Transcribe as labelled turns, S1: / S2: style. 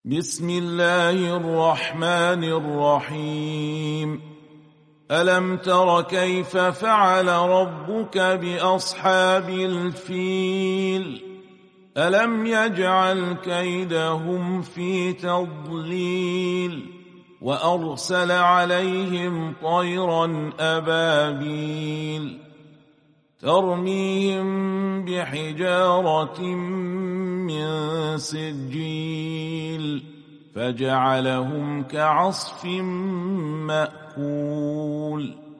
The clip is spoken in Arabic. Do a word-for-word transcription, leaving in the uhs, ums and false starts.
S1: بسم الله الرحمن الرحيم. ألم تر كيف فعل ربك بأصحاب الفيل؟ ألم يجعل كيدهم في تضليل وأرسل عليهم طيرا أبابيل ترميهم بحجارة من سجيل فجعلهم كعصف مأكول.